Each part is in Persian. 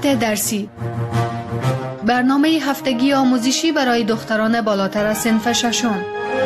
ساعت درسی، برنامه هفتگی آموزشی برای دختران بالاتر از صنف ششم.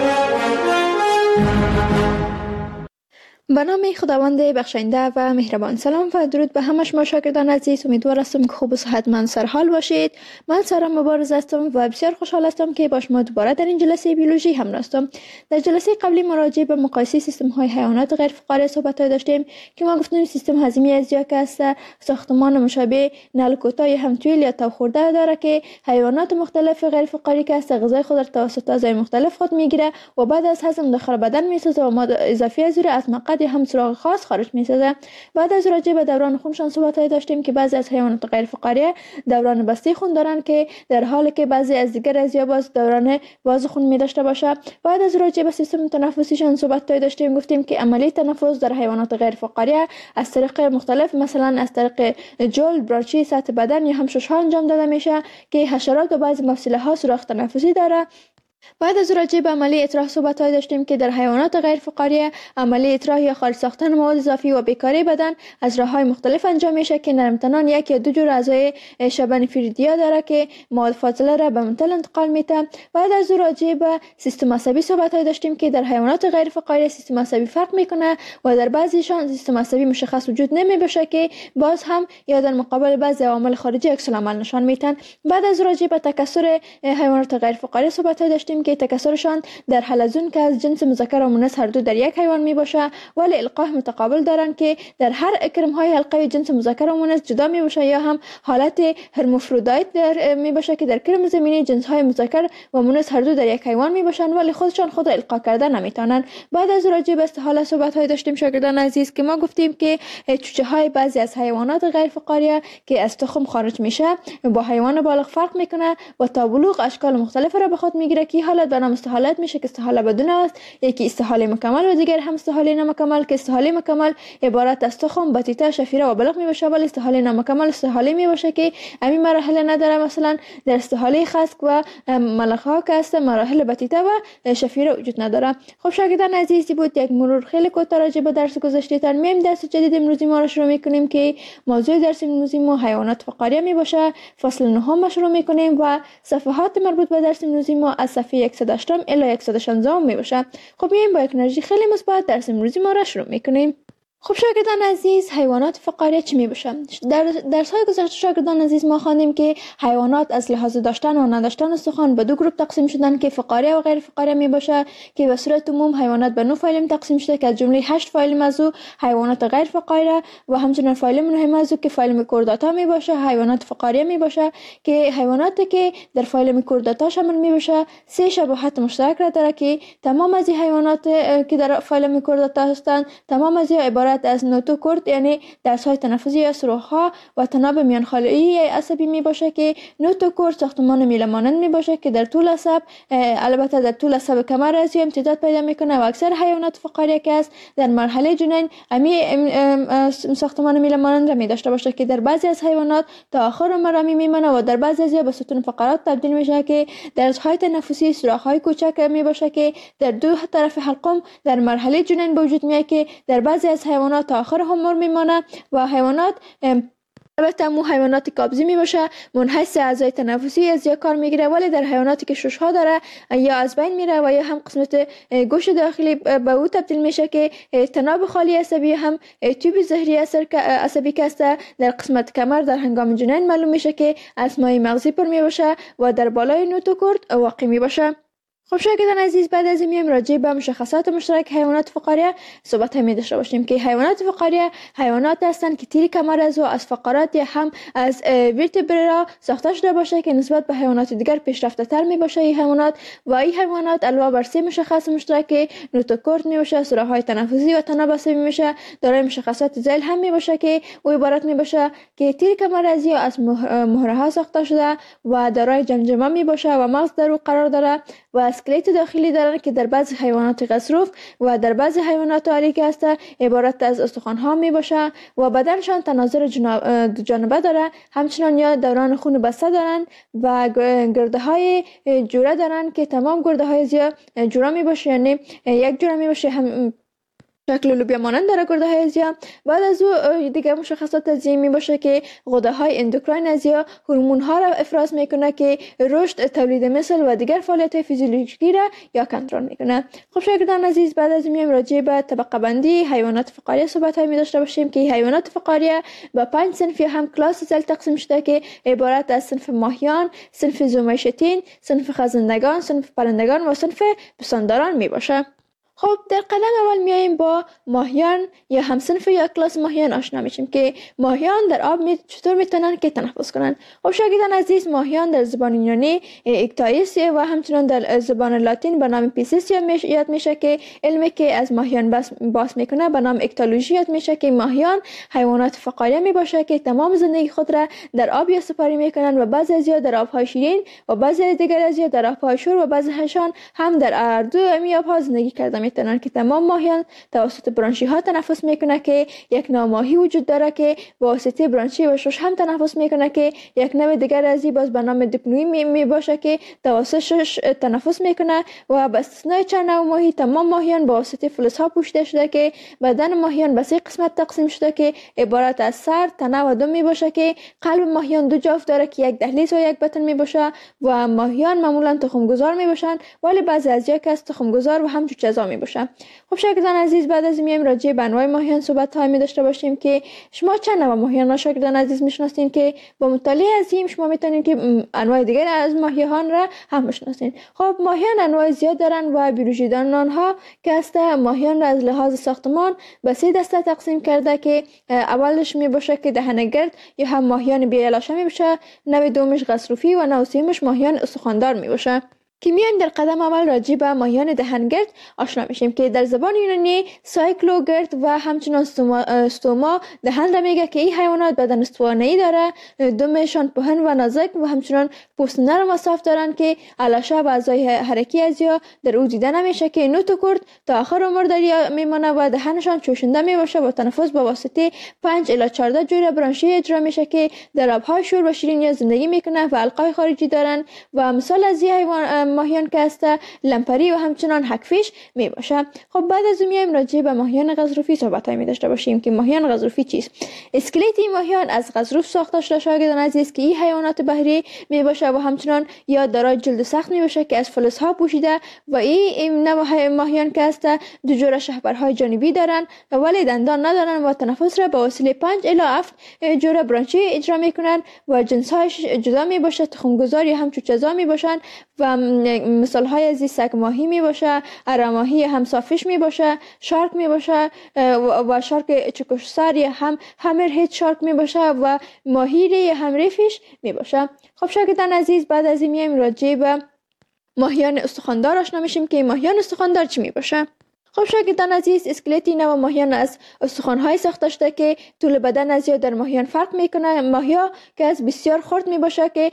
به نام خداوند بخشنده و مهربان. سلام و درود به همه شما شاگردان عزیز. امیدوار هستم که خوب و صحتمند سرحال باشید. من سارا مبارز هستم و بسیار خوشحال هستم که با شما دوباره در این جلسه بیولوژی همراه هستم. در جلسه قبلی مراجعه به مقایسه سیستم های حیوانات غیر فقاری صحبت داشتیم که ما گفتیم سیستم هضمی ازیا که است ساختمان مشابه نعل کوتاه یا همتویل یا تاب خورده داره که حیوانات مختلف غیر فقاری که است غذای خود را توسط اعضای مختلف خود میگیره و بعد از هضم داخل بدن میسازه و ماده اضافی از از مقعد هم سراغ خاص خارج میسازه. بعد از راجع به دوران خونشان صحبت داشتیم که بعضی از حیوانات غیر فقاری دوران بسته خون دارن که در حالی که بعضی از دیگر ازیا باز دوران باز خون می داشته باشه. بعد از راجع به سیستم تنفسیشان صحبت داشتیم، گفتیم که عملیه تنفس در حیوانات غیر فقاری از طریق مختلف مثلا از طریق جلد، برانچی، سطح بدن یا هم ششها انجام داده میشه که حشرات و بعضی مفصله ها سوراخ تنفسی داره. بعد از راجع به عملیه اطراح صحبت داشتیم که در حیوانات غیر فقاری عملیه اطراح یا خارج ساختن مواد اضافی و بیکاری بدن از راه‌های مختلف انجام میشه که نرمتنان یک یا دو جور اعضای شبن فریدیا داره که مواد فاضله را به منتل انتقال میده. بعد از راجع به سیستم عصبی صحبت داشتیم که در حیوانات غیر فقاری سیستم عصبی فرق میکنه و در بعضیشان سیستم عصبی مشخص وجود نمی باشه که باز هم یا در مقابل بعضی عوامل خارجی عکس العمل نشان میدن. بعد از راجع به تکثر حیوانات غیر فقاری صحبت داشتیم که تکثرشان در حلزون که از جنس مذکر و مؤنث هر دو در یک حیوان می باشه، ولی القاح متقابل دارند که در هر اکرم های حلقه جنس مذکر و مؤنث جدا می باشه یا هم حالت هرمافرودیت در می باشه که در کرم زمینی جنس های مذکر و مؤنث هر دو در یک حیوان می باشند ولی خودشان خود را القاح کرده نمیتونن. بعد از راجع به استحاله صحبت های داشتیم شاگردان عزیز که ما گفتیم که چوچه های بعضی از حیوانات غیر فقاری که از تخم خارج میشه با حیوان بالغ فرق میکنه و تا بلوغ اشکال مختلف را به خود میگیره که حالت به نام استحالت میشه که استحاله بدون است، یکی استحاله مکمل و دیگر هم استحاله نامکمل که استحاله مکمل عبارت از تخم، بطیطه، شفیره و بلغ میباشه، ولی استحاله نامکمل استحاله میباشه که همین مراحل نداره. مثلا در استحاله خسک و ملخ ها که است مراحل بطیطه و شفیره وجود نداره. خب شاگردان عزیزی بود یک مرور خیلی کوتاه راجع به درس گذشته تر. میایم درس جدید امروزی ما رو شروع میکنیم که موضوع درس امروزی ما حیوانات فقاریه میباشه. فصل 9 شروع میکنیم و صفحات مربوط به درس امروزی ما از صفحه 108 الی 116 می باشه. خب میایم با یک انرژی خیلی مثبت درس امروزی ما را شروع میکنیم. خب شاگردان عزیز، حیوانات فقاری چی می باشن؟ در درس های گذشته شاگردان عزیز ما خواندیم که حیوانات از لحاظ داشتن و نداشتن استخوان به دو گروه تقسیم شدن که فقاری و غیر فقاری می باشه که به صورت عموم حیوانات به 9 فایلم تقسیم شده که از جمله 8 فایلم از او حیوانات غیر فقاری و همچنین فایلم مهم از او که فایلم کورداتا می باشه حیوانات فقاری می باشه که حیواناتی که در فایلم کورداتا شامل می باشه 3 شباهت مشترک را داره که تمام از این حیوانات که در فایلم کورداتا هستند تمام از عبارت از نوتوکورد یعنی درس‌های تنفسی یا سوراخ‌ها و تناب میانخاله‌ای عصبی می باشه که نوتوکورد ساختمان میله مانند می باشه که در طول عصب البته در طول عصب کمر از امتداد پیدا میکنه و اکثر حیوانات فقاری که است در مرحله جنین ساختمان میله مانند را می داشته باشه که در بعضی از حیوانات تا آخر عمر میمونه و در بعضی از به ستون فقرات تبدیل میشه که درس‌های تنفسی سوراخ‌های کوچک می باشه که در دو طرف حلقم در مرحله جنین به وجود میاد که در بعضی از حیوانات تا آخر عمر میمانه و حیوانات البته مو حیوانات قابضی می باشه منحصر اعضای تنفسی از یا کار میگیره، ولی در حیواناتی که ششها داره یا از بین میره و یا هم قسمت گوش داخلی به او تبدیل میشه که تناب خالی عصبی هم تیوب ظهری عصبی که است در قسمت کمر در هنگام جنین معلوم میشه که از مایع مغزی پر می باشه و در بالای نوتوکورد واقع می باشه. خب شاگردان عزیز، بعد از این میایم راجع به مشخصات مشترک حیوانات فقاری صحبت می داشته باشیم که حیوانات فقاری حیوانات هستند که تیر کمر از فقرات یا هم از ورتبرا ساخته شده باشه که نسبت به حیوانات دیگر پیشرفته تر می باشه. این حیوانات علاوه بر 3 مشخص مشترک نوتوکورد می باشه، سوراخ‌های تنفسی و تناب عصبی می باشه، دارای مشخصات ذیل هم می باشه که او عبارت می باشه که تیر کمر از مهره ها ساخته شده و دارای جمجمه می باشه و مغز در او قرار داره و اسکلت داخلی دارن که در بعضی حیوانات غضروف و در بعضی حیوانات آلی که است عبارت از استخوان‌ها می باشه و بدنشان تناظر جانبه داره. همچنان یا دوران خون بسته دارن و گرده های جوره دارن که تمام گرده های زیاد جوره می باشه، یعنی یک جوره می باشه هم شکل لوبیا مانند در گرده های ازیا. بعد از او دیگه مشخصات ازی می باشه که غده های اندوکراین ازیا هورمون ها را افراز میکنه که رشد، تولید مثل و دیگر فعالیت فیزیولوژیکی را یا کنترل میکنه. خب شاگردان عزیز، بعد از میایم راجع به طبقه بندی حیوانات فقاریه صحبت های می داشته باشیم که حیوانات فقاریه به 5 صنف یا هم کلاس زل تقسیم شده که عبارت از صنف ماهیان، صنف زومشتین، صنف خزندگان، صنف پرندگان و صنف پستانداران می باشه. خب در قدم اول میایم با ماهیان یا همصنف یا کلاس ماهیان آشنا میشیم که ماهیان در آب چطور میتونن که تنفس کنن. خب شاگردان عزیز، ماهیان در زبان یونانی اکتایس و همچنان در زبان لاتین به نام پیسیس یاد میشه که علمی که از ماهیان بحث میکنه به نام اکتولوژی یاد میشه که ماهیان حیوانات فقاریه میباشه که تمام زندگی خود را در آب یا سپاری میکنن و بعضی ازیا در آبهای شیرین و بعضی دیگر ازیا در آبهای شور و بعضی هاشان هم در اردو امی آبها زندگی کرده میتونن که تمام ماهیان توسط برانشی ها تنفس میکنه که یک نوع ماهی وجود داره که با واسطه برانشی و شش هم تنفس میکنه که یک نوع دیگر ازی باز به نام دیپنوی می باشه که توسط شش تنفس میکنه و به استثنای چند نوع ماهی تمام ماهیان با واسطه فلز ها پوشیده شده که بدن ماهیان به 3 قسمت تقسیم شده که عبارت از سر، تنه و دم می باشه که قلب ماهیان 2 جفت داره که یک دهلیز و یک بطن می باشه و ماهیان معمولا تخم گذار می باشن ولی بعضی ازیا که از تخم گذار و هم جوجه‌زا می باشه. خب شاگردان عزیز، بعد از میایم راجع به انواع ماهیان صحبت های می داشته باشیم که شما چند نوع ماهیان شاگردان عزیز میشناسین که با مطالعه از این شما میتونین که انواع دیگر از ماهیان را هم بشناسین. خب ماهیان انواع زیاد دارن و بیولوژی دانان ها که است ماهیان را از لحاظ ساختمان به 3 دسته تقسیم کرده که اولش می باشه که دهنگرد یا هم ماهیان بیالاشه می باشه، نوع دومش غضروفی و نوع سومش ماهیان استخواندار می باشه. که میایم در قدم اول راجع به ماهیان دهنگرد آشنا میشیم که در زبان یونانی سایکلوگرد و همچنان ستوما دهن را میگه که این حیوانات بدن استوانه‌ای داره، دمشان پهن و نازک و همچنان پوست نرم و صاف دارن که الاشه و اعضای حرکی ازیا در او دیده نمیشه که نوت کرد تا آخر عمر دریا میمونه و دهنشان چوشنده میباشه و تنفس با واسطه 5 الی 14 جوره برانشی اجرا میشه که در آبهای شور و شیرین زندگی میکنه و حلقای خارجی دارن و مثال از این ماهیان که است لمپری و همچنان حکفیش می باشه. خب بعد از میایم راجع به ماهیان غضروفی صحبت می داشته باشیم که ماهیان غضروفی چیست. اسکلت این ماهیان از غضروف ساخته شده شاگردان عزیز که این حیوانات بحری می باشه و همچنان یا دارای جلد سخت می باشه که از فلز ها پوشیده و این نوع ماهیان که است 2 جوره شهپرهای جانبی دارن ولی دندان ندارن و تنفس را با وسیله 5 الی 7 جوره برانشی اجرا میکنن و جنس هایش جدا می باشه، تخم گذار یا هم چوچه‌زا می باشن و مثال های از سگ ماهی می باشه، اره ماهی هم صافیش می باشه، شارک می باشه و شارک چکشسر یا هم همرهد شارک می باشه و ماهی یا هم ریفیش می باشه. خب شاگردان عزیز، بعد از این میایم راجع به ماهیان استخواندار آشنا میشیم که ماهیان استخواندار چی می باشه. خب شاگردان عزیز، اسکلتی نوع ماهیان از استخوان‌های ساخته شده که طول بدن از در ماهیان فرق میکنه. ماهیا که از بسیار خرد می باشه که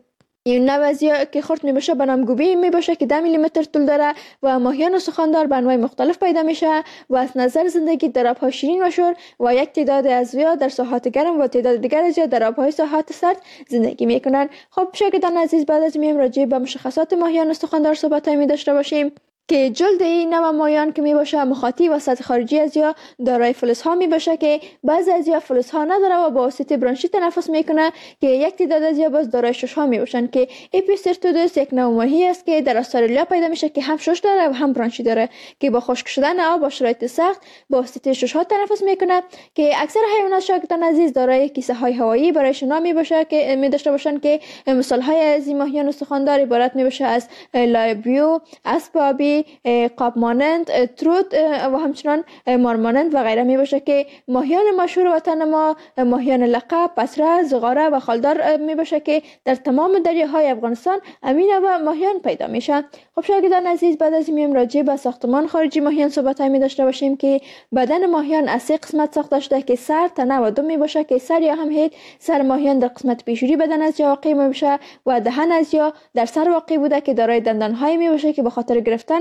این نوع ازیا که خرد می باشه به نام گوبی می باشه که 10 میلیمتر طول داره و ماهیان استخواندار به انواع مختلف پیدا میشه و از نظر زندگی در آبهای شیرین و شور و یک تعداد ازیا در ساحات گرم و تعداد دیگر ازیا در آبهای ساحات سرد زندگی میکنن. خب شاگردان عزیز، بعد از میایم راجع به مشخصات ماهیان استخواندار صحبت می داشته باشیم که جلد این نوع ماهیان که می باشه مخاطی و سطح خارجی ازیا دارای فلز ها می باشه که بعضی ازیا فلز ها نداره و با واسطه برانشی تنفس میکنه که یک تعداد ازیا باز دارای شش ها می باشن که اپیسرتودوس یک نوع ماهی است که در استرالیا پیدا میشه که هم شش داره و هم برانشی داره که با خشک شدن آب با شرایط سخت با واسطه شش ها تنفس میکنه که اکثر حیوانات شاگردان عزیز دارای کیسه های هوایی برای شنا می باشه که می داشته باشن که مثال های از این ماهیان استخواندار عبارت می باشه از لایبیو، اسبابی، قاب مانند، تروت و همچنان مار مانند و غیره می باشه که ماهیان مشهور وطن ما ماهیان لقب، پسره، زغاره و خالدار می باشه که در تمام دریاهای افغانستان امین و ماهیان پیدا میشن. خب شاگردان عزیز، بعد از میایم راجع به ساختمان خارجی ماهیان صحبت می داشته باشیم که بدن ماهیان از 3 قسمت ساخته شده که سر، تنه و دم می باشه که سر یا هم هید سر ماهیان در قسمت پیشوری بدن از واقع می باشه و دهن از یا در سر واقع بوده که دارای دندان های می باشه که به خاطر گرفتن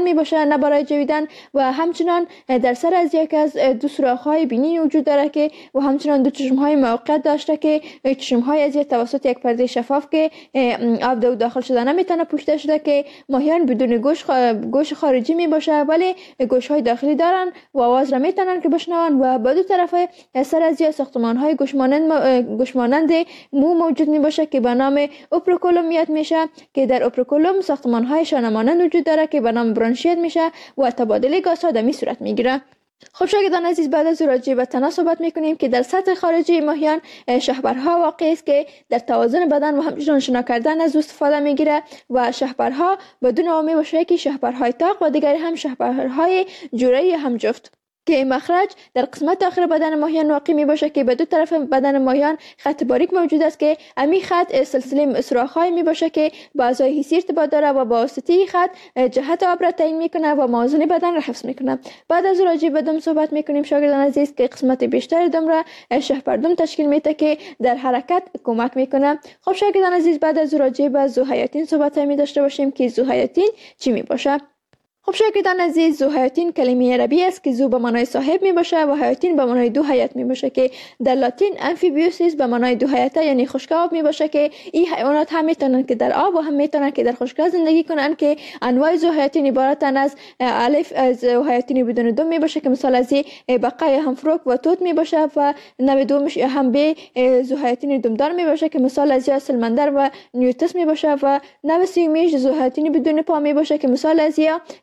می باشه، نه برای جویدن. و همچنان در سر از یک از دو سوراخ‌های بینی وجود داره که و همچنان دو چشم‌های موقت داشته که چشم‌های از توسط یک پرده شفاف که آب داخل شده نمیتونه پوشیده شده که ماهیان بدون گوش خارجی می باشه ولی گوش‌های داخلی دارن و آواز را میتونن که بشنون. و با دو طرف سر از ساختمان‌های گوشمانند مو موجود می باشه که به نام اوپروکولومیت میشه که در اوپروکولوم ساختمان‌های شانه مانند وجود داره که به نام برانشیت میشه و تبادل گازها در می صورت میگیره. خب شاگردان عزیز، بعد از راجع به تنه صحبت میکنیم که در سطح خارجی ماهیان شهپرها واقع است که در توازن بدن و همچنین شنا کردن از استفاده میگیره و شهپرها بدون نوع باشه که شهپرهای تاق و دیگری هم شهپرهای جورایی هم جفت که مخرج در قسمت آخر بدن ماهیان واقع می باشه که به دو طرف بدن ماهیان خط باریک موجود است که امی خط سلسله سوراخ‌های می باشه که با اعضای حسی ارتباط داره و با واسطه خط جهت آب را تعیین میکنه و موازنه بدن را حفظ میکنه. بعد از راجع به دم صحبت میکنیم شاگردان عزیز که قسمت بیشتر دم را شهپردم تشکیل میده که در حرکت کمک میکنه. خب شاگردان عزیز، بعد از راجع به ذوحیاتین صحبت می داشته باشیم که ذوحیاتین چی می باشه. خب شاگردان عزیز، ذوحیاتین کلمه عربی است که ذو به معنای صاحب می باشه و حیاتین به معنای دو حیات می باشه که در لاتین امفیبیوسیس به معنای دو حیاته یعنی خشک آب می باشه که این حیوانات هم میتونن که در آب و هم میتونن که در خشک زندگی کنن که انواع ذوحیاتین عبارتن از الف ذوحیاتین بدون دم می باشه که مثال از بقای همفروک و توت می باشه و نوع دومش هم به ذوحیاتین دمدار می باشه که مثال از سلمندر و نیوتس می باشه و نوع سومیش ذوحیاتین بدون پا می باشه که مثال از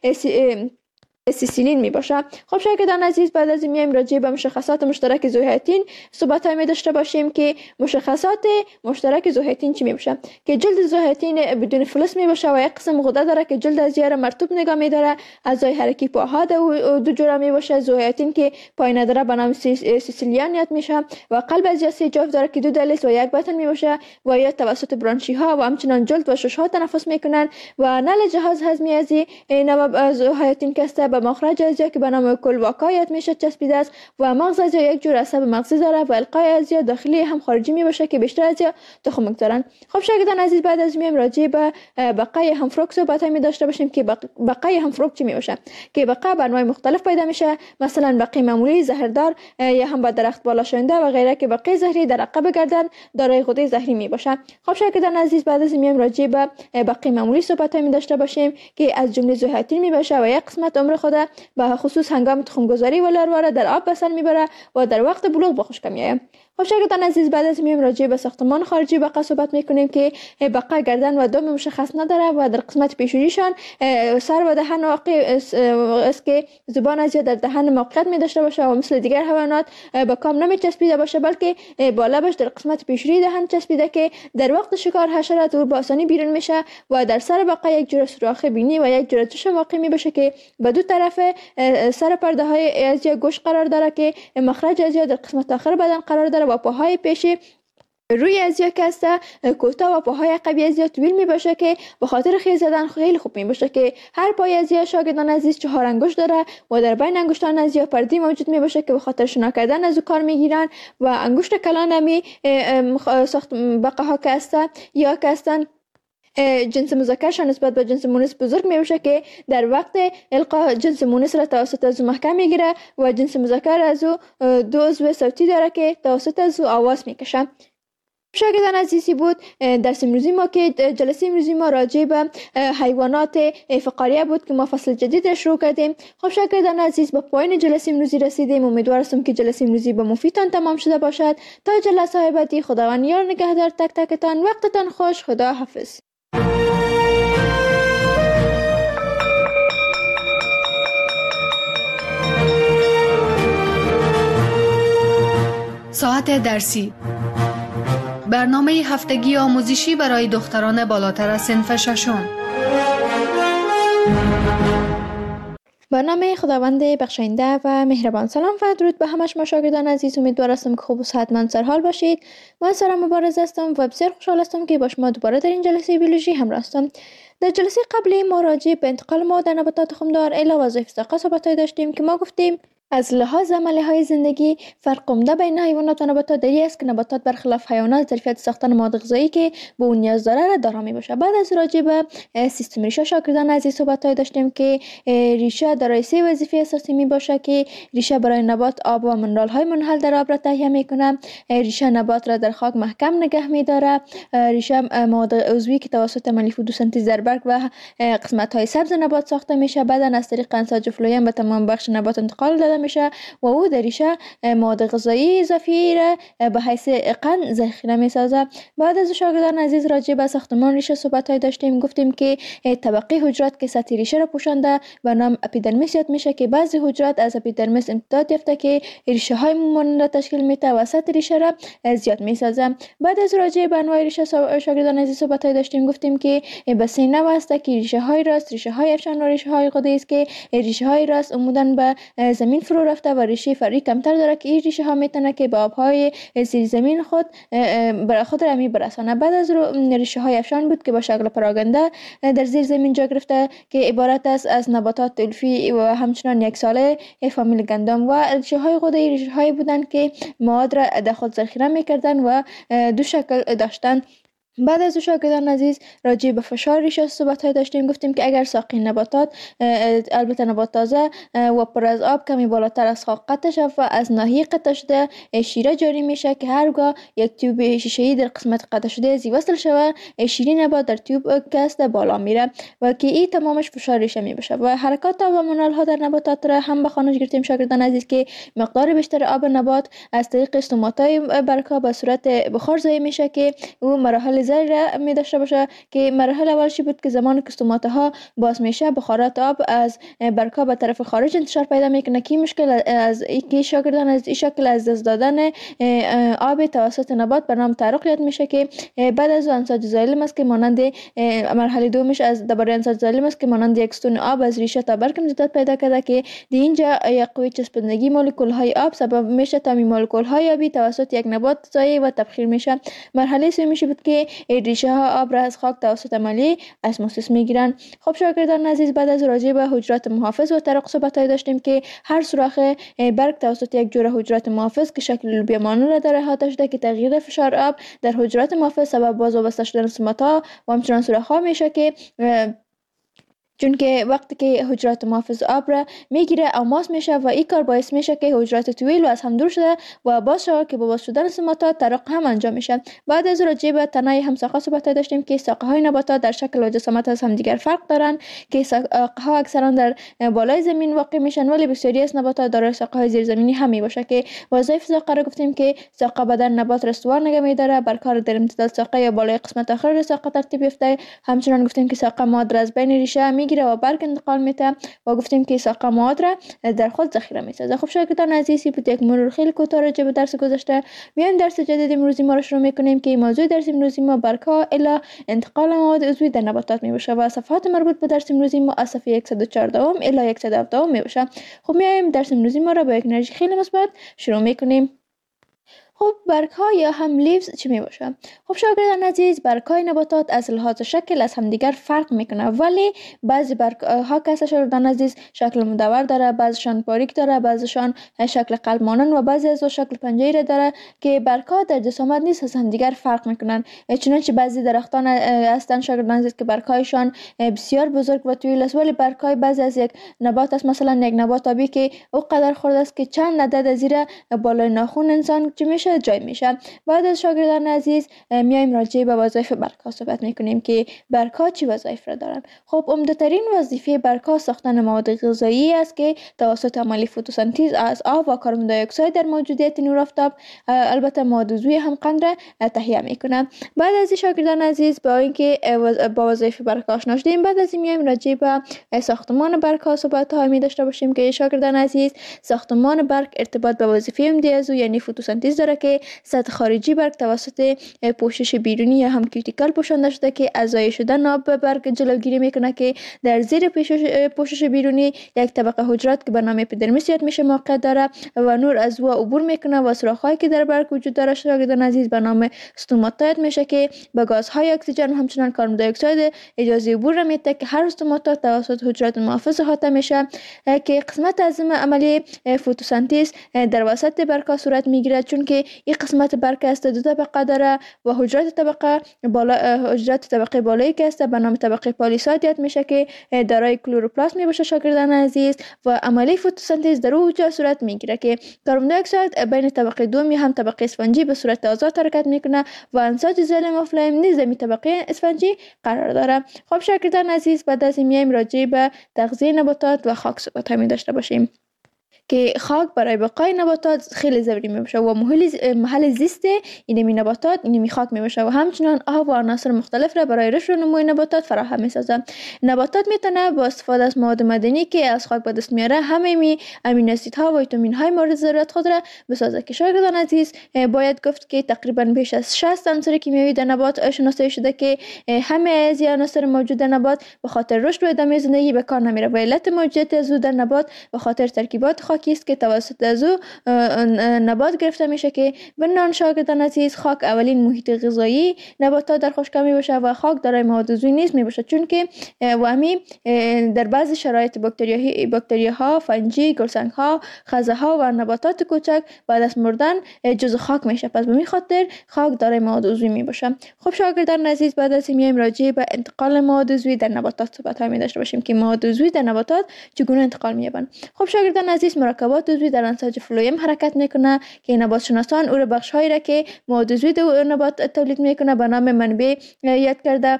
سیسیلین می باشه. خب شاگردان عزیز، بعد از این میایم راجع به مشخصات مشترک ذوحیاتین صحبت می داشته باشیم که مشخصات مشترک ذوحیاتین چی می باشه که جلد ذوحیاتین بدون فلس می باشه و یک قسم غده داره که جلد از یاره مرطوب نگاه می داره. اعضای حرکی پاها دو جوره می باشه. ذوحیاتین که پای نداره به نام سیسیلیانیت میشه و قلب از سه جفت داره که دو دلیس و یک بطن می باشه و یا توسط برانشی ها و همچنان جلد و شش ها تنفس میکنن و نل جهاز هضمی از نوع ذوحیاتین که به مخرج ازیا که به نام کلواکایت میشه چسبیده است و مغز ازیا یک جور عصب مغزی داره و القای ازیا داخلی هم خارجی می باشه که بیشتر ازیا تخم میگذارن. خب شاگردان عزیز، بعد از میم راجع به بقای همفروک صحبت می داشته باشیم که بقای همفروک چی می باشه که بقا به انواع مختلف پیدا میشه، مثلا بقای معمولی زهردار یا هم با درخت بالا شونده و غیره که بقای زهری در عقب گردن دارای غده زهری می باشه. خب شاگردان عزیز، بعد از میم راجع به بقای معمولی صحبت می داشته باشیم که از جمله ذوحیاتین می باشه و یک قسمت عمر خود به خصوص هنگام تخمگذاری و لارواره در آب به سر میبره و در وقت بلوغ به خشک میآید. خب شاگردان عزیز، بعد از میم راجع به ساختمان خارجی بقا صحبت میکنیم که بقا گردن و دم مشخص نداره و در قسمت پیشونیشان سر و دهن واقع است که زبان از در دهن موقعیت می داشته باشه و مثل دیگر حیوانات به کام نمی چسبیده باشه بلکه با لبش در قسمت پیشونی دهن چسبیده که در وقت شکار حشرات او با آسانی بیرون میشه و در سر بقا یک جور سوراخ بینی و یک جور چشم واقع می باشه که به دو طرف سر پرده های از گوش قرار داره که مخرج از در قسمت آخر بدن قرار داره و پاهای پیشی روی ازیا کسته کوتاه و پاهای عقبی ازیا طویل می باشه که به خاطر خیز زدن خیلی خوب می باشه که هر پای ازیا شاگردان عزیز 4 انگشت داره و در بین انگشتان ازیا پردی موجود می باشه که به خاطر شنا کردن از او کار می گیرن و انگشت کلان همی ساخت بقاها کسته یا کستن جنس مذکرشان نسبت به جنس مونس بزرگ می باشه که در وقت القا جنس مونس را توسط از او محکم می گیره و جنس مذکر از او دو عضو صوتی داره که توسط از او آواز می کشه. شاگردان عزیزی بود درس امروزی ما که جلسه امروزی ما راجع به حیوانات فقاریه بود که ما فصل جدید را شروع کردیم. خب شاگردان عزیز، به پایان جلسه امروزی رسیدیم. امیدوار هستم که جلسه امروزی به مفیدتان تمام شده باشد. تا جلسه های بعدی خداوند یار نگهدار تک تکتان. وقتتان خوش. خدا حافظ. ساعت درسی، برنامه هفتگی آموزشی برای دختران بالاتر از صنف ششم. برنامه خداوند بخشاینده و مهربان. سلام و درود به همه شما شاگردان عزیز. امیدوار هستم که خوب و صحتمند سرحال باشید. من سارا مبارز هستم و بسیار خوشحال هستم که با شما دوباره در این جلسه بیولوژی همراه هستم. در جلسه قبلی ما راجع به انتقال مواد نباتات تخمدار الی وظایف ساقه صحبت داشتیم که ما گفتیم از لحاظ عملیه‌های زندگی فرق عمده بین حیوانات و نباتات در این است که نباتات برخلاف حیوانات ظرفیت ساختن مواد غذایی که به اون نیاز داره را دارا میباشه. بعد از راجع به سیستم ریشه شاگردان عزیز صحبت‌های داشتیم که ریشه دارای 3 وظیفه اساسی میباشه که ریشه برای نبات آب و منرال‌های منحل در آب را تهیه میکنه، ریشه نبات را در خاک محکم نگه میداره، ریشه مواد عضوی که توسط عملیه فتوسنتز در برگ و قسمت‌های سبز نبات ساخته میشه بعد از طریق انساج فلویم به تمام بخش نبات انتقال داده میشه و او در ریشه مواد غذایی اضافی را به حیث قند ذخیره میسازه. بعد از شاگردان عزیز راجع به ساختمان ریشه صحبت‌های داشتیم، گفتیم که طبقه حجرات که سطح ریشه را پوشانده به نام اپیدرمیس یاد میشه که بعضی حجرات از اپیدرمیس امتداد یافته که ریشه های مانند را تشکیل میده و سطح ریشه را زیاد میسازه. بعد از راجع به انواع ریشه شاگردان عزیز صحبت‌های داشتیم، گفتیم که به 3 نوع است که ریشه های راست، ریشه های افشان و ریشه های غده‌ای است که ریشه های راست عموداً به زمین فرو رفته و ریشه فرعی کمتر داره که این ریشه ها میتونه که به آبهای زیر زمین خود را برسانه. بعد از ریشه های افشان بود که با شکل پراگنده در زیر زمین جا گرفته که عبارت است از نباتات علفی و همچنان یک ساله فامیل گندم، و ریشه های غده‌ای ریشه هایی بودند که مواد را در خود ذخیره میکردند و 2 شکل داشتند. بعد از شاگردان عزیز راجع به فشار ریشه صحبت‌های داشتیم، گفتیم که اگر ساقه نباتات البته نبات تازه و پر از آب کمی بالاتر از خاک قطع شود و از ناحیه قطع شده شیره جاری میشه که هرگاه یک تیوب شیشه‌ای در قسمت قطع شده زی وصل شود شیره نبات در تیوب کست بالا میره و که این تمامش فشار ریشه میبشه و حرکات آب و منرال ها در نباتات را هم به خانش گرفتیم شاگردان عزیز که مقدار بیشتر آب نبات از طریق استوماتای برگ‌ها به صورت بخار ضایع میشه که او مراحل زیر می داشته باشه که مراحل اولشی بود که زمان که استوماته ها باز میشه بخارات آب از برگ‌ها به طرف خارج انتشار پیدا میکنه که مشکل از اینکه شاگردان از این شکل از دست دادن آب توسط نبات به نام تعرق یاد میشه که بعد از انساج زایلم است که مانند مرحله دومش از درباره انساج زایلم است که مانند یک ستون آب از ریشه تا برگ امتداد پیدا کرده که در اینجا یک قوه چسبندگی مولکول های آب سبب میشه تا می مولکول های آبی توسط یک نبات ضایع و تبخیر میشه. مرحله سومیش بود که ریشه ها آب را از خاک توسط عملیه اسموسیس میگیرن. خب شاگردان عزیز بعد از راجع به حجرات محافظ و طرق صحبت‌های داشتیم که هر سوراخ برگ توسط یک جوره حجرات محافظ که شکل لوبیا مانند را در احاطه شده که تغییر فشار آب در حجرات محافظ سبب باز و بسته شدن استوماتا و همچنان سوراخ ها میشه که چون که وقتی که حجرات محافظ آب را میگیره او ماس میشه و این کار باعث میشه که حجرات طویل و از هم دور شده و باز شود که با باز شدن استوماتا طرق هم انجام میشه. بعد از راجع به تنه همساقه صحبت داشتیم که ساقه های نباتات در شکل و جسامت از هم دیگر فرق دارن که ساقه ها اکثرا در بالای زمین واقع میشن ولی بسیاری از نباتات دارای ساقه های زیر زمینی هم میباشه که وظایف ساقه را گفتیم که ساقه بدن نبات را استوار نگه میداره، برکار در امتداد ساقه یا بالای قسمت آخر ساقه ترتیب یافته. همچنان گفتیم که ساقه مواد را از بین ریشه میگیره و برگ انتقال میده و گفتیم که ساقه مواد را در خود ذخیره میسازه. خب شاگردان عزیزی بود یک مرور خیلی کوتاه راجع به درس گذشته. میایم درس جدید امروزی ما را شروع میکنیم که موضوع درس امروزی ما برگ‌ها الی انتقال مواد عضوی در نباتات میباشه و صفحات مربوط به درس امروزی ما از صفحه 114 الی 117 میباشه. خب میایم درس امروزی ما را با یک انرژی خیلی مثبت شروع میکنیم. خب برگ‌ها یا هم لیوز چی میباشه؟ خب شاگردان عزیز برگ‌های نباتات از لحاظ شکل از همدیگر فرق میکنه ولی بعضی برگ‌ها که شاگردان عزیز شکل مدور داره، بعضیشان باریک داره، بعضیشان شکل قلب مانند و بعضی از شکل پنجره داره که برگ‌ها در جسامت نیز از همدیگر فرق میکنن. چنانچه بعضی درختان هستن شاگردان عزیز که برگ‌هایشان بسیار بزرگ و طویل است ولی برگ‌های بعضی از یک نبات است، مثلا یک نبات آبی که او قدر خرد است که چند عدد زیر بالای ناخن انسان چی میشه جای میشه. بعد از شاگردان عزیز میایم راجع به وظایف برگ‌ها صحبت میکنیم که برگ‌ها چی وظایف را دارن. خب عمده‌ترین وظیفه برگ‌ها ساختن مواد غذایی است که توسط عملیه فتوسنتز از آب و کربن دی اکساید در موجودیت نور آفتاب البته مواد عضوی هم قند را تهیه میکنه. بعد از شاگردان عزیز با اینکه با وظایف برگ‌ها آشنا شدیم، بعد از میایم راجع به ساختمان برگ‌ها صحبت های می داشته باشیم که شاگردان عزیز ساختمان برگ ارتباط به وظیفه عمده از او یعنی فتوسنتز داره داره که سطح خارجی برگ توسط پوشش بیرونی یا هم کیوتیکل پوشانده شده که از ضایع شدن آب به برگ جلوگیری میکنه که در زیر پوشش بیرونی یک طبقه حجرات که به نام اپیدرمیس یاد میشه موقع داره و نور از او عبور میکنه و سوراخ‌هایی که در برگ وجود داره شاگردان عزیز به نام استوماتا یاد میشه که به گازهای اکسیژن و همچنان کاربن دی اکساید اجازه عبور را میده که هر استوماتا توسط حجرات محافظ احاطه میشه که قسمت از عملی فتوسنتز در وسط برگ صورت میگیره، چون که این قسمت برگ است دو طبقه داره و حجرات طبقه بالایی که است به نام طبقه پالیساد یاد میشه که دارای کلوروپلاست می باشه شاگردان عزیز و عملی فتوسنتز در اوجا صورت میگیره که کربن دی اکساید بین طبقه دومی هم طبقه اسفنجی به صورت آزاد حرکت میکنه و انساج زلم و فلیم نیز در طبقه اسفنجی قرار داره. خب شاگردان عزیز بعد از این میایم راجع به تغذیه نباتات و خاک صحبت می داشته باشیم که خاک برای بقای نباتات خیلی ضروری می باشه و محل زیست اینمی نباتات اینمی خاک می باشه و همچنان آب و عناصر مختلف را برای رشد و نمو نباتات فراهم می سازه. نباتات میتونه با استفاده از مواد معدنی که از خاک به دست میاره همه امینو اسیدها و ویتامین های مورد ضرورت خود را بسازه که شاگردان عزیز باید گفت که تقریبا بیش از 60 عنصر کیمیایی در نبات شناسایی شده که همه از این عناصر موجود در نبات به خاطر رشد و ادامه زندگی به کار نمیره و علت موجودیت از در نبات به خاطر ترکیبات خاکی است که توسط از نبات گرفته میشه که بنان شاگردان عزیز خاک اولین محیط غذایی نباتات در خشکی می باشه و خاک دارای مواد عضوی نیست می باشه، چون که وامی در بعضی شرایط باکتریاها، فنجی، گلسنگ‌ها، خزه‌ها و نباتات کوچک بعد از مردن جزو خاک میشه. پس به این خاطر خاک دارای مواد عضوی می باشه. خب شاگردان عزیز بعد از این میایم راجع به انتقال مواد عضوی در نباتات صحبت می داشته باشیم که مواد عضوی در نباتات چگونه انتقال می‌یابند. خب شاگردان عزیز مرکبات عضوی در انساج فلویم حرکت میکنه که نبات شناسان او را بخش‌هایی را که مواد عضوی در نبات تولید میکنه به نام منبع یاد کرده.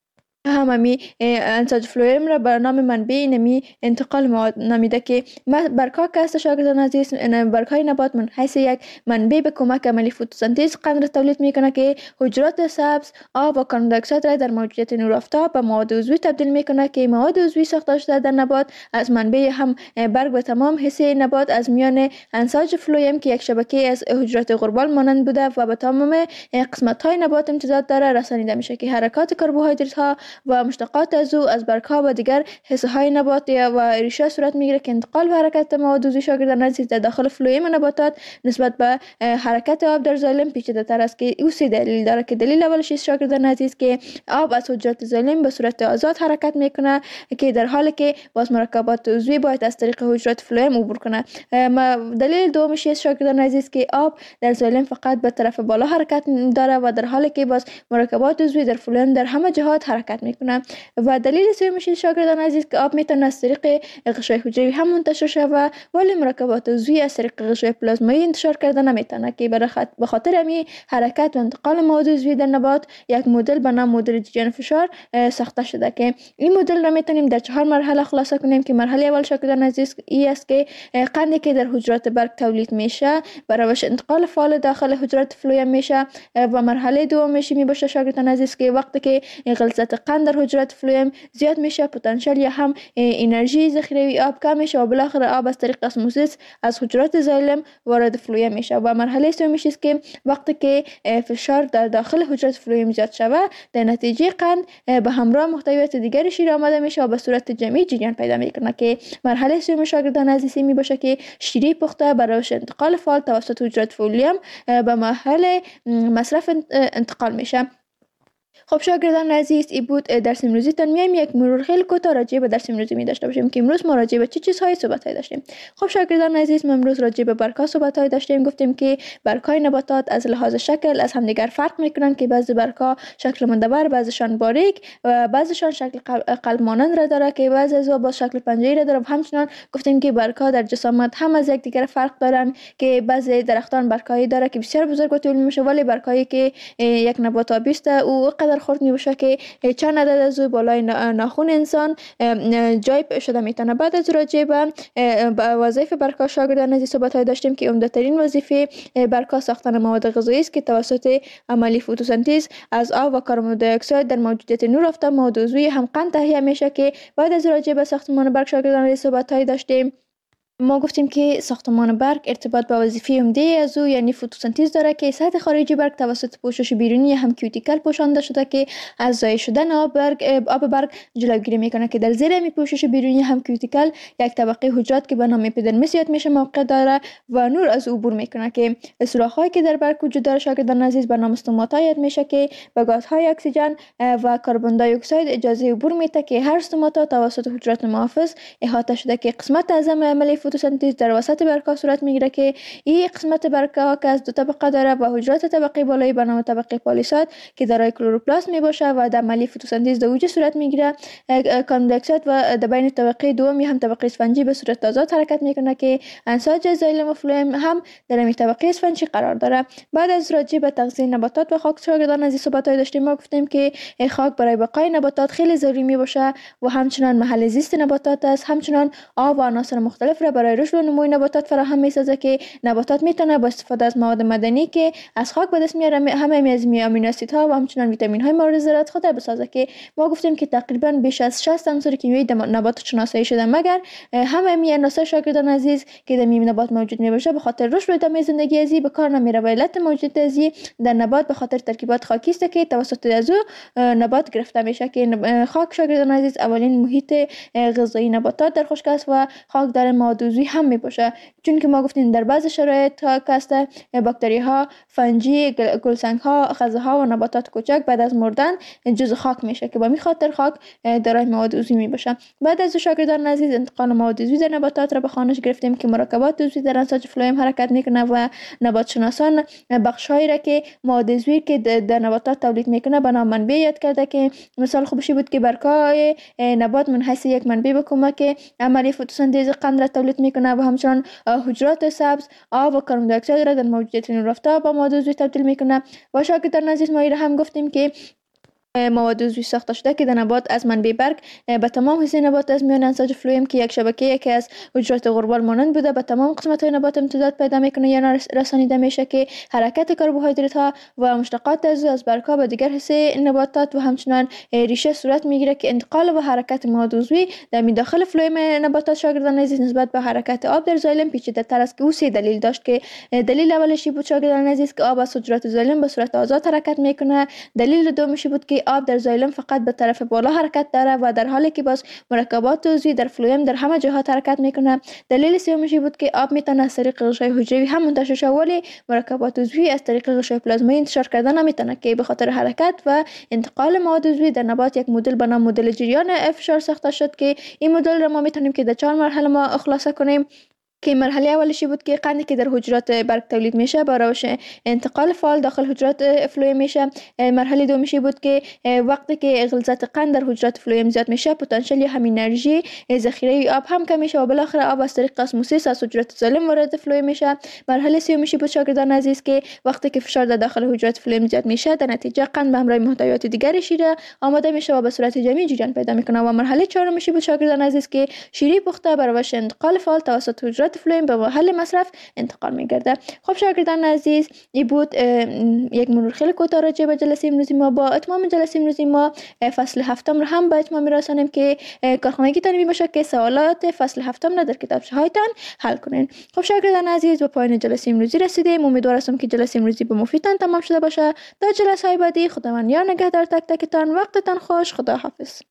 هممی انساج فلویم را بر نام منبع نمی انتقال مواد نامیده که برگ‌ها که است شاگردان عزیز برگ‌های نبات من حیث یک منبع به کمک عملی فتوسنتز قند را تولید میکنه که حجرات سبز آب و کاربن دی اکساید را در موجودیت نور آفتاب به مواد عضوی تبدیل میکنه که مواد عضوی ساخته شده در نبات از منبع هم برگ به تمام حصه نبات از میان انساج فلویم که یک شبکه از حجرات غربال مانند بوده و به تمام قسمت‌های نبات امتداد داره رسانیده میشه که حرکات کربوهیدرات ها و مشتقات از او از برگ‌ها و دیگر حصه های نبات و ریشه صورت میگیره که انتقال و حرکت مواد عضوی شاگردان عزیز در داخل فلویم نباتات نسبت به حرکت آب در زایلم پیچیده تر است که او سه دلیل داره که دلیل اولش است شاگردان عزیز که آب از حجرات زایلم به صورت آزاد حرکت میکنه که در حالی که باز مرکبات عضوی باید از طریق حجرات فلویم عبور کنه. دلیل دومش است شاگردان عزیز که آب در زایلم فقط به طرف بالا حرکت داره و در حالی که باز مرکبات عضوی در فلویم در همه جهات حرکت میکنه. و دلیل سومش شاگردان عزیز که آب میتونه از طریق غشای حجروی هم منتشر شود ولی مرکبات عضوی از طریق غشای پلازمایی انتشار کرده نمیتونه که به خاطر همین حرکت و انتقال مواد عضوی در نبات یک مدل به نام مدل دیجان فشار ساخته شده که این مدل را میتونیم در 4 مرحله خلاصه کنیم که مرحله اول شاگردان عزیز این است که قندی که در حجرات برگ تولید میشه بر روش انتقال فعال داخل حجرات فلویم میشه و مرحله دومش می باشه شاگردان عزیز که وقتی که غلظت قند در حجرات فلویم زیاد میشه پتانسیل یا هم انرژی ذخیره آب کم میشه و بالاخره آب از طریق اسموزیس از حجرات زایلم وارد فلویم میشه و مرحله سومش است که وقتی که فشار در داخل حجرات فلویم زیاد شوه در نتیجه قند به همراه محتویات دیگری شیر آماده میشه و به صورت جمعی جریان پیدا میکنه که مرحله سوم شاگردان عزیزی می باشه که شیری پخته برای انتقال فعال توسط حجرات فلویم به مرحله مصرف انتقال میشه. خب شاگردان عزیز این بود درس امروزی تان. میایم یک مرور خیلی کوتاه راجع به درس امروزی می داشته باشیم که امروز ما راجع به چه چیزهایی صحبت داشتیم. خب شاگردان عزیز ما امروز راجع به برگ‌ها صحبت داشتیم. گفتیم که برگ‌های نباتات از لحاظ شکل از همدیگر فرق میکنن که بعضی برگ‌ها شکل مندبر، بعضیشان باریک و بعضیشان شکل قلب مانند را داره که بعضی از با شکل پنجه‌ای را داره. و همچنین گفتیم که برگ‌ها در جسامت هم از یکدیگر فرق دارن که بعضی درختان برگ‌هایی داره که بسیار بزرگ و طولانی میشه ولی برگ‌هایی که یک نبات آبی است او قدر خرد میشه که چند عدد از بالای ناخن انسان جای شده میتونه. بعد از راجع به وظایف برگ‌ها شاگردان عزیز صحبت‌های داشتیم که عمده‌ترین وظیفه برگ‌ها ساختن مواد غذایی است که توسط عملی فتوسنتز از آب و کربن دی اکساید در موجودیت نور آفتاب مواد عضوی هم قند تهیه میشه که بعد از راجع به ساختمان برگ شاگردان عزیز صحبت‌های داشتیم. ما گفتیم که ساختمان برگ ارتباط با وظیفه عمده از او یعنی فتوسنتز داره که سطح خارجی برگ توسط پوشش بیرونی هم کیوتیکل پوشانده شده که از ضایع شدن آب برگ جلوگیری میکنه که در زیر می پوشش بیرونی هم کیوتیکل یک طبقه حجرات که به نام اپیدرمیس یاد میشه موقع داره و نور از او عبور میکنه که سوراخ‌هایی که در برگ وجود داره شاگردان عزیز به نام استوماتا یاد میشه که به گازهای اکسیژن و کربن دی اکساید اجازه عبور میده که هر استوماتا توسط حجرات محافظ احاطه شده که قسمت اعظم عملی فتوسنتز در وسط برگ‌ها صورت میگیره که این قسمت برگ‌ها که از دو طبقه داره و حجرات طبقه بالایی به نام طبقه پالیساد که دارای کلروپلاست میباشه و در عملی فتوسنتز در اوج صورت میگیره. کاربن دی اکساید و در بین طبقه دومی هم طبقه اسفنجی به صورت آزاد حرکت میکنه که انساج زایلم و فلوئم هم در این طبقه اسفنجی قرار داره. بعد از راجع به تغذیه نباتات و خاک شاگردان از این صحبت‌های داشتیم. ما گفتیم که خاک برای بقای نباتات خیلی ضروری میباشه و همچنان محل زیست نباتات است، همچنان آب و عناصر مختلف را برای رشد و نمو نباتات فراهم میسازه که نباتات میتونه با استفاده از مواد معدنی که از خاک به دست میاره همه از آمینو اسیدها و همچنان ویتامین های مورد ضرورت خود بسازه که ما گفتیم که تقریبا بیش از 60 عنصر کیمیایی در نبات شناسایی شده مگر همه می عناصر شاگردان عزیز که در نبات موجود میباشه به خاطر رشد و ادامه زندگی ازی به کار نمیره و علت موجود ازی در نبات به خاطر ترکیبات خاکی است که توسط از نبات گرفته میشه که خاک شاگردان عزیز اولین محیط غذایی نباتات در خشک است و خاک در مواد عضوی هم میباشه چون که ما گفتیم در بعض شرایط کاست باکتری ها، فنجی، گلسنگ ها، خزه ها و نباتات کوچک بعد از مردن جزء خاک میشه که با می خاطر خاک دارای مواد عضوی میباشه. بعد از شاگردان عزیز انتقال مواد عضوی در نباتات را به خوانش گرفتیم که مرکبات عضوی در انساج فلوئم حرکت میکنه و نبات شناسان بخش‌هایی را که مواد عضوی که در نباتات تولید میکنه به نام منبع یاد کرده که مثال خوبشی بود که برگ‌های نبات من حیث یک منبع به کمک عملی فتوسنتز قند را تولید میکنه و همچنان حجرات سبز آب و کربن دی اکساید را در موجودیت نور آفتاب با مواد عضوی تبدیل میکنه. و شاگردان عزیز ما هم گفتیم که مواد عضوی ساخته شده که در نبات از منبع برگ به تمام حصه نبات از میان انساج فلوئم که یک شبکه که از حجرات غربال مانند بوده به تمام قسمت‌های نبات امتداد پیدا میکنه یا رسانیده میشه که حرکت کربوهیدرات ها و مشتقات از برگ‌ها به دیگر حصه نباتات و همچنان ریشه صورت میگیره که انتقال و حرکت مواد عضوی در داخل فلوئم نباتات شاگردان عزیز نسبت به حرکت آب در زایلم پیچیده‌تر است که او سه دلیل داشت که دلیل اولشی بود شاگردان عزیز که آب از حجرات زایلم به صورت آزاد حرکت میکنه. دلیل دومشی بود که آب در زایلم فقط به طرف بالا حرکت داره و در حالی که باز مرکبات عضوی در فلوئم در همه جهات حرکت میکنه. دلیل سومشی بود که آب میتونه از طریق غشای حجروی هم منتشر شه ولی مرکبات عضوی از طریق غشای پلازمایی انتشار کردن نمیتونه که به خاطر حرکت و انتقال مواد عضوی در نبات یک مدل به نام مدل جریان فشار ساخته شد که این مدل را ما میتونیم که در 4 مرحله ما خلاصه کنیم که مرحله اولشی بود که قندی که در حجرات برگ تولید میشه با روش انتقال فعال داخل حجرات فلوئم میشه. مرحله دومیشی بود که وقتی که غلظت قند در حجرات فلوئم زیاد میشه پتانسیل یا هم انرژی ذخیره آب هم کم میشه و بالاخره آب از طریق اسموسیس از حجرات زایلم وارد فلوئم میشه. مرحله سومیشی بود شاگردان عزیز که وقتی که فشار در داخل حجرات فلوئم زیاد میشه در نتیجه قند به همراه محتویات دیگری شیره آماده میشه و به صورت جمعی جریان پیدا میکنه. و مرحله چهارمیشی بود شاگردان عزیز که شیره پخته بر روش انتقال فعال توسط حجرات فلوئم به محل مصرف انتقال میگرده. خب شاگردان عزیز این بود یک مرور خیلی کوتاه راجع به جلسه امروزی ما. با اتمام جلسه امروزی ما فصل هفتم رو هم به اتمام میرسانیم که کارخانگی تان میباشه که سوالات فصل هفتم را در کتابچه هایتان حل کنین. خب شاگردان عزیز به پایان جلسه امروزی رسیدیم. امیدوار هستم که جلسه امروزی به مفیدتان تمام شده باشه. تا جلسه های بعدی خداوند یار نگهدار تک تکتان. وقتتان خوش. خدا حافظ.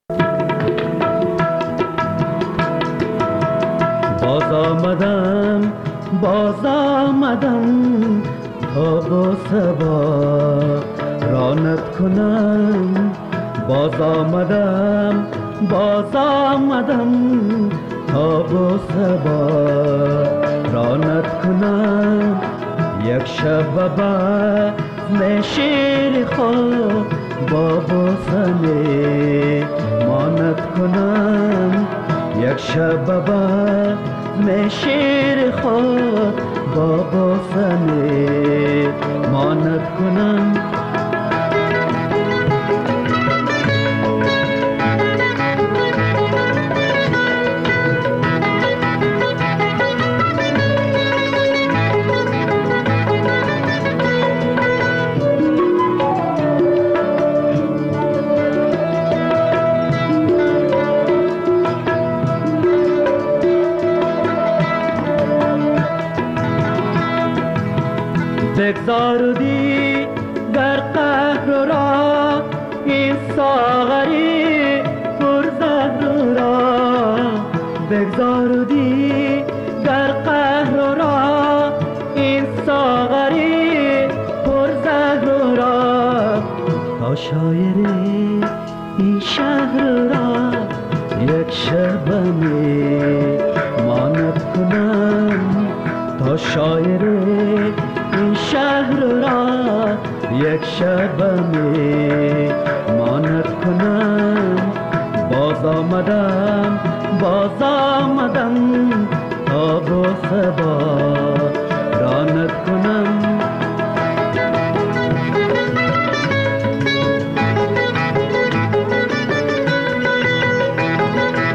باز آمدم تا با سبا رانت کنم. باز آمدم تا با سبا رانت کنم. یک شب بعد شیر خود با بوسنه مانت کنم. یک شب بعد شیر خود با بوسنه مانت کنم. بگذاردی در قهر را این ساغری پرزهر را، بگذاردی در قهر را این ساغری پرزهر را، تا شاعری این شهر را یک شبمی ماند کنم، تا شاعری این شهر را یک شبمی ماند کنم. باز آمدم تا با صبا